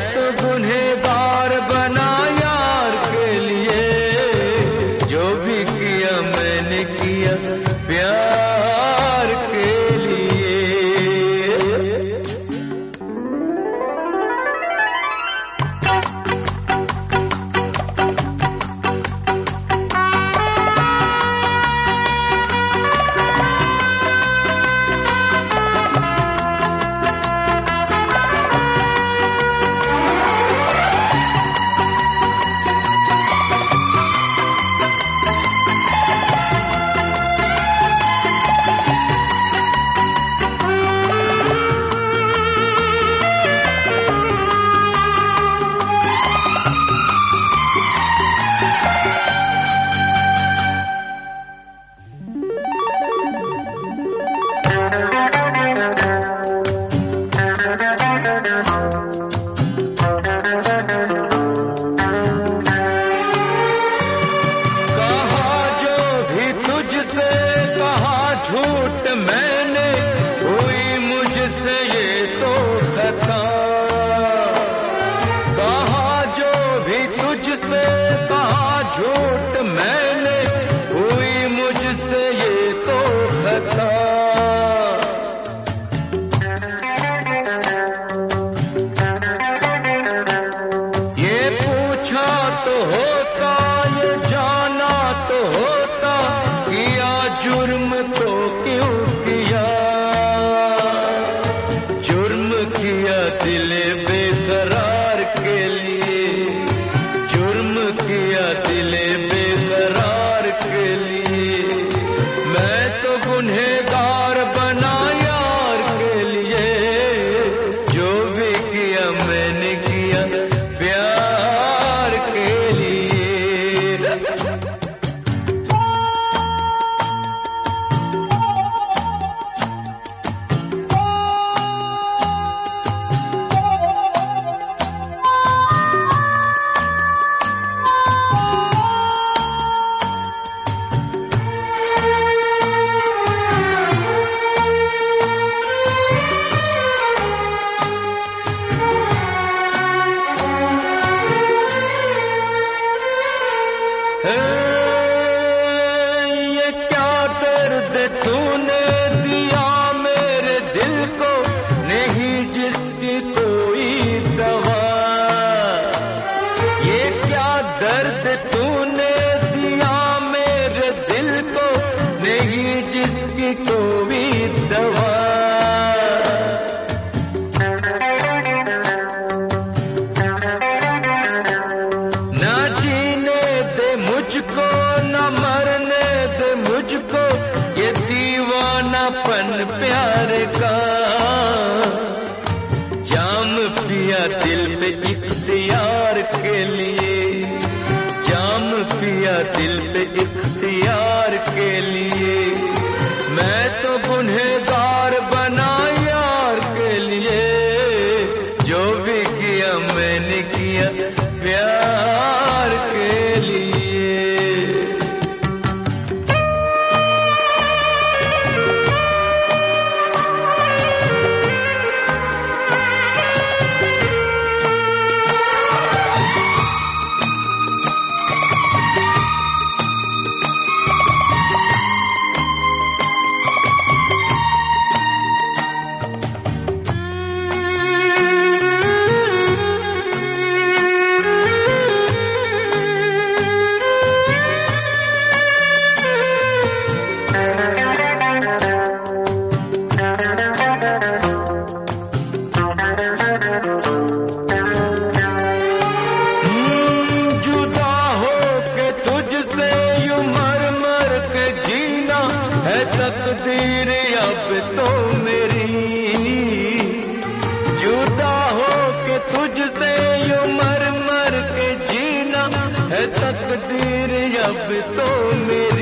तो गुनहगार बना यार के लिए, जो भी किया मैंने किया प्यार के लिए। झूठ मैंने हुई मुझसे ये तो खता, कहा जो भी तुझसे कहा झूठ मैंने हुई मुझसे ये तो खता। ये पूछा तो होता, ये जाना तो होता, किया जुर्म तो क्यों किया, जुर्म किया दिल बेकरार के लिए, जुर्म किया दिल बेकरार के लिए। मैं तो गुनहगार बना यार के लिए, जो भी किया मैंने किया प्यार के लिए। ये क्या दर्द तूने दिया मेरे दिल को, नहीं जिसकी कोई दवा। ये क्या दर्द तूने दिया मेरे दिल को, नहीं जिसकी कोई दवा। मुझको न मरने दे मुझको, ये दीवानापन प्यार का। जाम पिया दिल पे इख्तियार के लिए, जाम पिया दिल पे इख्तियार के लिए। मैं तो गुनहगार बना यार के लिए, जो भी किया मैंने किया प्यार के लिए। तकदीर अब तो मेरी, जुदा हो के तुझसे यूं मर मर के जीना है तकदीर अब तो मेरी।